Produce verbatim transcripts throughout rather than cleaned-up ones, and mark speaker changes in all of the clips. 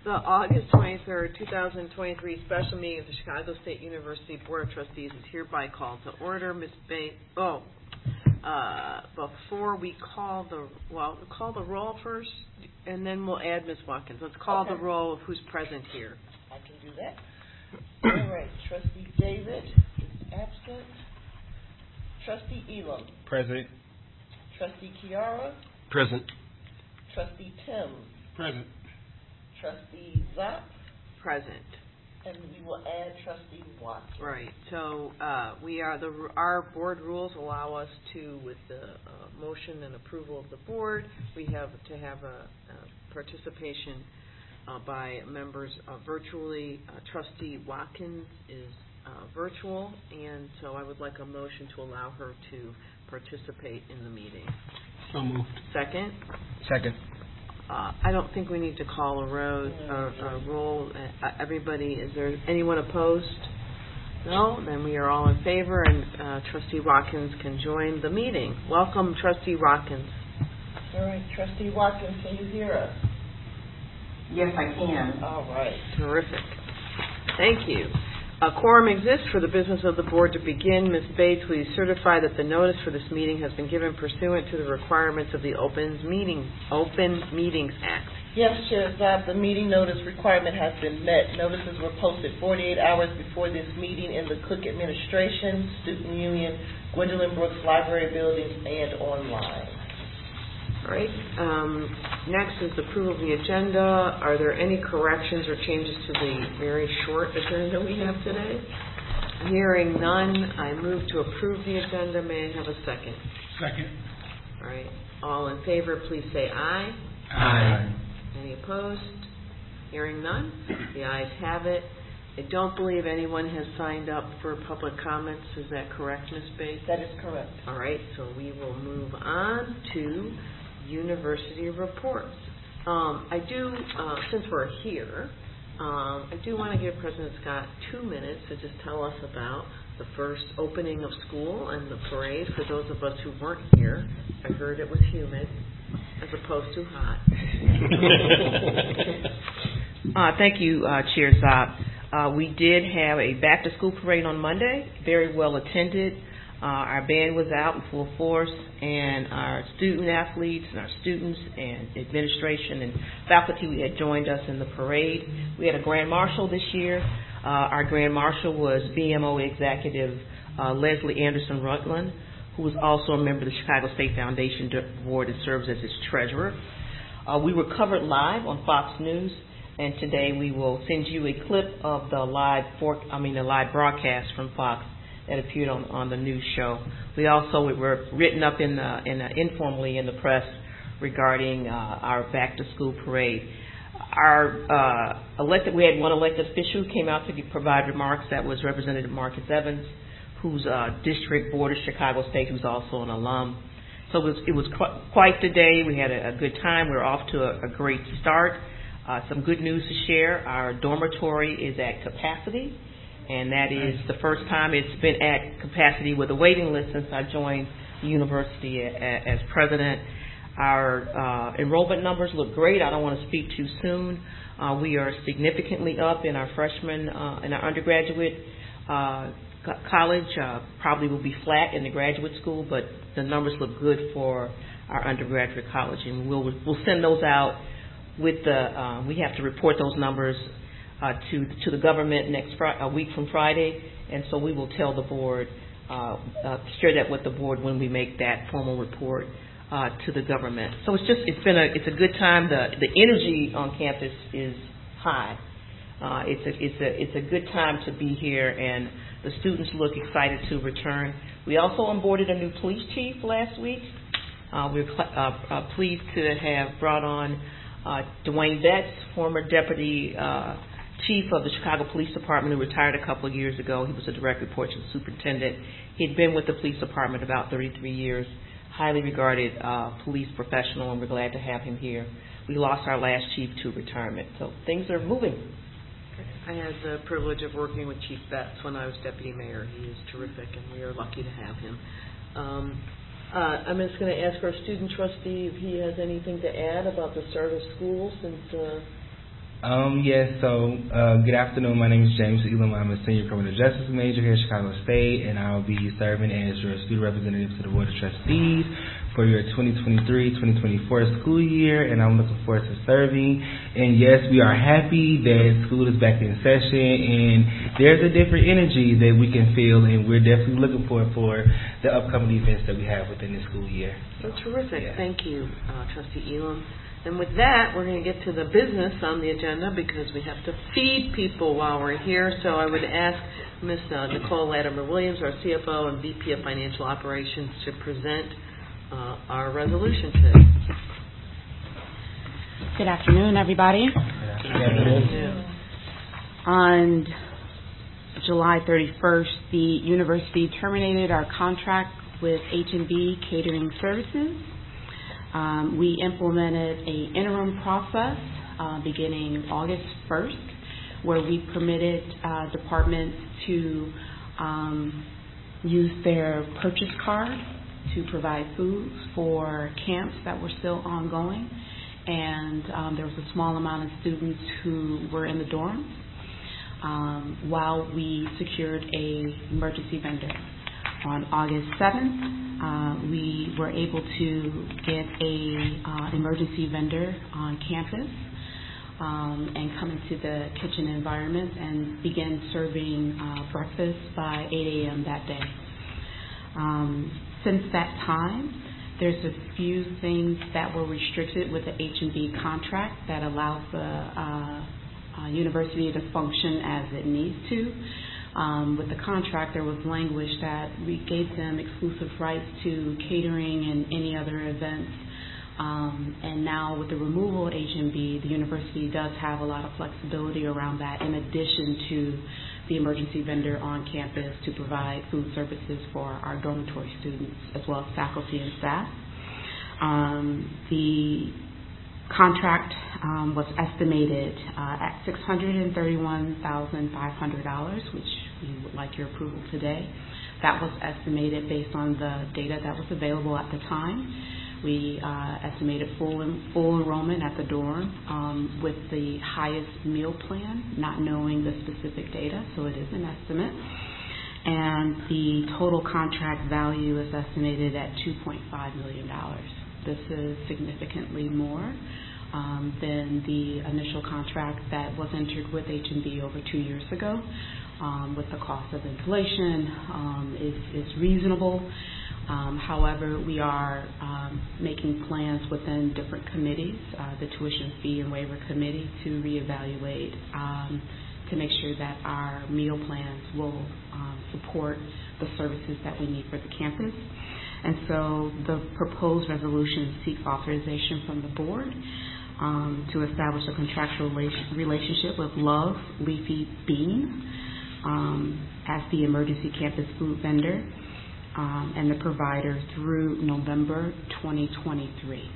Speaker 1: The August twenty-third, two thousand twenty-three special meeting of the Chicago State University Board of Trustees is hereby called to order. Miz Bates, oh, uh, before we call the, well, we'll call the roll first, and then we'll add Miz Watkins. Let's call okay. the roll of who's present here.
Speaker 2: I can do that. All right, Trustee David is absent. Trustee Elam.
Speaker 3: Present.
Speaker 2: Trustee Chiara.
Speaker 3: Present.
Speaker 2: Trustee Tim.
Speaker 3: Present.
Speaker 2: Trustee Zapp.
Speaker 1: Present.
Speaker 2: And we will add Trustee Watkins.
Speaker 1: Right. So uh, we are the our board rules allow us to, with the uh, motion and approval of the board, we have to have a, a participation uh, by members uh, virtually. Uh, Trustee Watkins is uh, virtual, and so I would like a motion to allow her to participate in the meeting.
Speaker 3: So moved.
Speaker 1: Second.
Speaker 3: Second.
Speaker 1: Uh, I don't think we need to call a, road, uh, a roll. Uh, everybody, is there anyone opposed? No? Then we are all in favor, and uh, Trustee Watkins can join the meeting. Welcome, Trustee Watkins.
Speaker 2: All right, Trustee Watkins, can you hear us?
Speaker 4: Yes, I can.
Speaker 2: All right.
Speaker 1: Terrific. Thank you. A quorum exists for the business of the board to begin. Miz Bates, will you certify that the notice for this meeting has been given pursuant to the requirements of the Open Meeting, Open Meetings Act?
Speaker 2: Yes, Chair Zapp, the meeting notice requirement has been met. Notices were posted forty-eight hours before this meeting in the Cook Administration, Student Union, Gwendolyn Brooks Library buildings, and online.
Speaker 1: All right. Um, next is the approval of the agenda. Are there any corrections or changes to the very short agenda we have today? Hearing none, I move to approve the agenda. May I have a second?
Speaker 3: Second.
Speaker 1: All right. All in favor, please say aye.
Speaker 3: Aye.
Speaker 1: Any opposed? Hearing none, the ayes have it. I don't believe anyone has signed up for public comments. Is that correct, Miz Bates?
Speaker 2: That is correct.
Speaker 1: All right. So we will move on to university reports. Um, I do, uh, since we're here, um, I do want to give President Scott two minutes to just tell us about the first opening of school and the parade. For those of us who weren't here, I heard it was humid as opposed to hot. uh, thank you, uh, Chair Zapp. Uh, we did have a back-to-school parade on Monday, very well attended. Uh, our band was out in full force, and our student athletes and our students and administration and faculty we had joined us in the parade. We had a grand marshal this year. Uh, our grand marshal was B M O executive uh, Leslie Anderson Rutland, who was also a member of the Chicago State Foundation Board and serves as its treasurer. Uh, we were covered live on Fox News, and today we will send you a clip of the live for, I mean the live broadcast from Fox that appeared on, on the news show. We also were written up in the, in the, informally in the press regarding uh, our back-to-school parade. Our uh, elected, we had one elected official who came out to provide remarks. That was Representative Marcus Evans, who's uh, district board of Chicago State, who's also an alum. So it was, it was qu- quite the day. We had a, a good time. We're off to a, a great start. Uh, some good news to share. Our dormitory is at capacity, and that is the first time it's been at capacity with a waiting list since I joined the university a, a, as president. Our uh, enrollment numbers look great. I don't want to speak too soon. Uh, we are significantly up in our freshman, uh, in our undergraduate uh, co- college. Uh, probably will be flat in the graduate school, but the numbers look good for our undergraduate college, and we'll we'll send those out with the. Uh, we have to report those numbers Uh, to to the government next fri- a week from Friday, and so we will tell the board, uh, uh, share that with the board when we make that formal report uh, to the government. So it's just it's been a it's a good time. The the energy on campus is high. Uh, it's a it's a it's a good time to be here, and the students look excited to return. We also onboarded a new police chief last week. Uh, we're cl- uh, uh, pleased to have brought on uh, Dwayne Betts, former deputy. Uh, Chief of the Chicago Police Department, who retired a couple of years ago. He was a direct report to the superintendent. He had been with the police department about thirty-three years, highly regarded uh, police professional, and we're glad to have him here. We lost our last chief to retirement, so things are moving. I had the privilege of working with Chief Betts when I was deputy mayor. He is terrific, and we are lucky to have him. Um, uh, I'm just going to ask our student trustee if he has anything to add about the start of school since... Uh,
Speaker 5: Um, yes, so uh, good afternoon. My name is James Elam. I'm a senior criminal justice major here at Chicago State, and I'll be serving as your student representative to the Board of Trustees for your twenty twenty-three twenty twenty-four school year, and I'm looking forward to serving. And yes, we are happy that school is back in session, and there's a different energy that we can feel, and we're definitely looking forward for the upcoming events that we have within the school year.
Speaker 1: So terrific.
Speaker 5: Yeah.
Speaker 1: Thank you, uh, Trustee Elam. And with that, we're going to get to the business on the agenda because we have to feed people while we're here. So I would ask Miz Uh, Nicole Latimer-Williams, our C F O and V P of Financial Operations, to present uh, our resolution today.
Speaker 6: Good afternoon, everybody.
Speaker 5: Good afternoon.
Speaker 6: On July thirty-first, the university terminated our contract with H and B Catering Services. Um, we implemented an interim process uh, beginning August first, where we permitted uh, departments to um, use their purchase card to provide foods for camps that were still ongoing. And um, there was a small amount of students who were in the dorms um, while we secured a emergency vendor. On August seventh, uh, we were able to get a uh, emergency vendor on campus um, and come into the kitchen environment and begin serving uh, breakfast by eight a.m. that day. Um, since that time, there's a few things that were restricted with the H and B contract that allows the uh, uh, university to function as it needs to. Um, with the contract, there was language that we gave them exclusive rights to catering and any other events. Um, and now with the removal of H and B, the university does have a lot of flexibility around that, in addition to the emergency vendor on campus to provide food services for our dormitory students as well as faculty and staff. Um, the contract um, was estimated uh, at six hundred thirty-one thousand five hundred dollars, which we would like your approval today. That was estimated based on the data that was available at the time. We uh, estimated full en- full enrollment at the dorm um, with the highest meal plan, not knowing the specific data, so it is an estimate. And the total contract value is estimated at two point five million dollars. This is significantly more um, than the initial contract that was entered with H and B over two years ago. Um, with the cost of inflation, um, is, is reasonable. Um, however, we are um, making plans within different committees, uh, the tuition fee and waiver committee, to reevaluate um, to make sure that our meal plans will um, support the services that we need for the campus. And so the proposed resolution seeks authorization from the board um, to establish a contractual relationship with Love Leafy Beans um, as the emergency campus food vendor um, and the provider through November twenty twenty-three.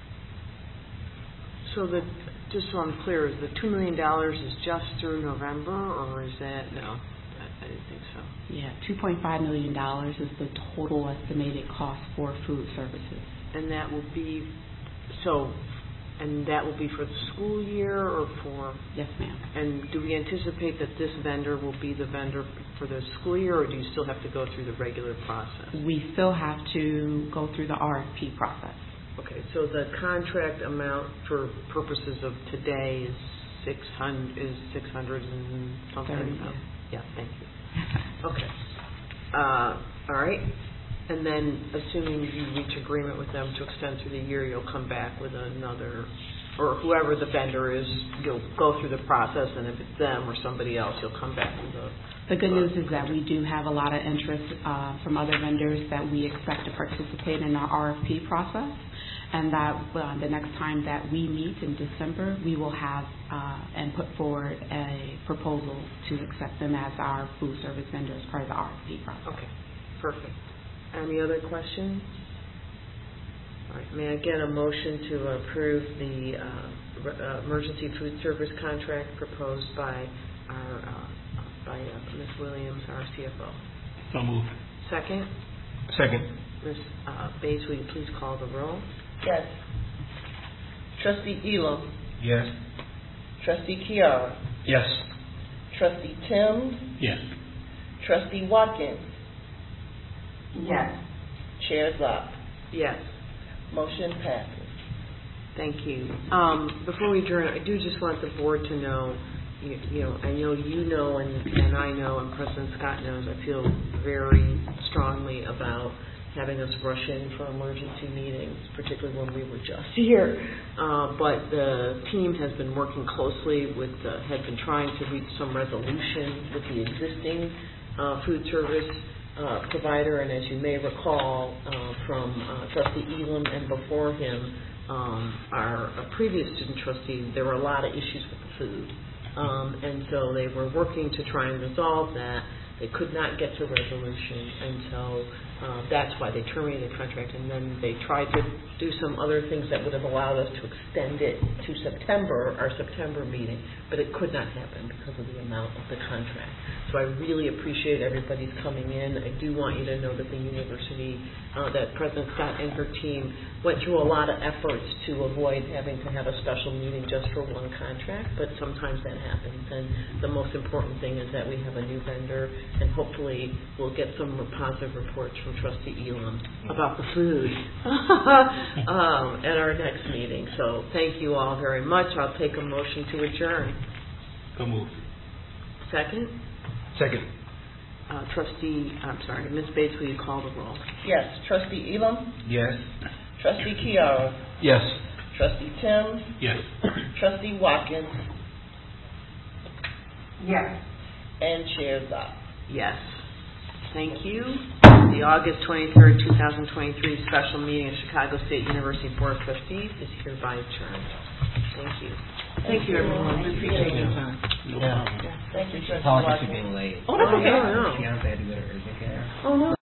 Speaker 1: So the, just so I'm clear, is the two million dollars is just through November, or is that, no, I, I didn't think so.
Speaker 6: Yeah, two point five million dollars is the total estimated cost for food services.
Speaker 1: And that will be, so, and that will be for the school year or for?
Speaker 6: Yes, ma'am.
Speaker 1: And do we anticipate that this vendor will be the vendor for the school year, or do you still have to go through the regular process?
Speaker 6: We still have to go through the R F P process.
Speaker 1: Okay, so the contract amount for purposes of today is six hundred is six hundred and something.
Speaker 6: thirty,
Speaker 1: oh, yeah, thank you. Okay, uh, all right, and then assuming you reach agreement with them to extend through the year, you'll come back with another, or whoever the vendor is, you'll go through the process, and if it's them or somebody else, you'll come back with a.
Speaker 6: The good news is that we do have a lot of interest uh, from other vendors that we expect to participate in our R F P process, and that uh, the next time that we meet in December, we will have uh, and put forward a proposal to accept them as our food service vendors as part of the R F P process.
Speaker 1: Okay, perfect. Any other questions? All right, may I get a motion to approve the uh, re- uh, emergency food service contract proposed by our uh, by uh, Miz Williams, our C F O.
Speaker 3: So moved.
Speaker 1: Second,
Speaker 3: Second.
Speaker 1: Miz Uh, Bates, will you please call the roll?
Speaker 2: Yes. Trustee Elam.
Speaker 5: Yes.
Speaker 2: Trustee Chiara,
Speaker 3: Yes.
Speaker 2: Trustee Timms,
Speaker 3: Yes.
Speaker 2: Trustee Watkins,
Speaker 4: Yes.
Speaker 2: Chair Zop.
Speaker 1: Yes.
Speaker 2: Motion passes.
Speaker 1: Thank you. Um, before we adjourn, I do just want the board to know, you, you know, I know you know and, and I know and President Scott knows, I feel very strongly about having us rush in for emergency meetings, particularly when we were just here. Uh, but the team has been working closely with, uh, had been trying to reach some resolution with the existing uh, food service uh, provider, and as you may recall uh, from uh, Trustee Elam and before him, Um, our, our previous student trustee, there were a lot of issues with the food. Um, and so they were working to try and resolve that. They could not get to resolution, and so uh, that's why they terminated the contract. And then they tried to do some other things that would have allowed us to extend it to September, our September meeting, but it could not happen because of the amount of the contract. So I really appreciate everybody's coming in. I do want you to know that the university, uh, that President Scott and her team went through a lot of efforts to avoid having to have a special meeting just for one contract, but sometimes that happens. And the most important thing is that we have a new vendor, and hopefully we'll get some positive reports from Trustee Elam about the food um, at our next meeting. So thank you all very much. I'll take a motion to adjourn.
Speaker 3: So move.
Speaker 1: Second?
Speaker 3: Second.
Speaker 1: Uh, Trustee, I'm sorry, Miz Bates, will you call the roll?
Speaker 2: Yes. Trustee Elam,
Speaker 5: Yes.
Speaker 2: Trustee Chiara,
Speaker 3: Yes.
Speaker 2: Trustee Timms,
Speaker 3: Yes.
Speaker 2: Trustee Watkins,
Speaker 4: Yes.
Speaker 2: and Chair Zop.
Speaker 1: Yes. Thank you. The August twenty-third, two thousand twenty-three special meeting of Chicago State University Board of Trustees is hereby adjourned. Thank you. Thank you, everyone. We appreciate your time.
Speaker 3: No problem.
Speaker 2: Thank you, Trustee
Speaker 5: Apologies for
Speaker 2: Watkins.
Speaker 5: being late.
Speaker 1: Oh, that's okay.
Speaker 5: Fiance had to go to urgent care.
Speaker 1: Oh, no.